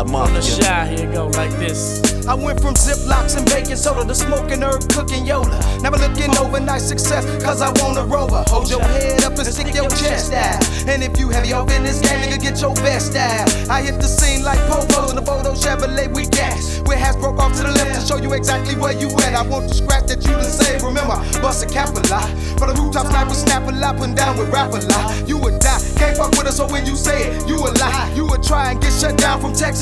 Southside Mafia. From the Shy, here it go like this. I went from Ziplocs and baking soda to smoking herb, cooking Yoda. Never looking overnight success, cause I want a rover. Hold your head up and stick your chest out. And if you heavy off in this game, nigga, get your best out. I hit the scene like Popos in the photo Chevrolet we gas. Where hats broke off to the left to show you exactly where you at. I want the scratch that you done saved. Remember, bust a cap a lot. For the rooftop sniper, snap a lot, putting down with rap a lot. You would die, can't fuck with us, so when you say it, you a lie. You would try and get shut down from Texas.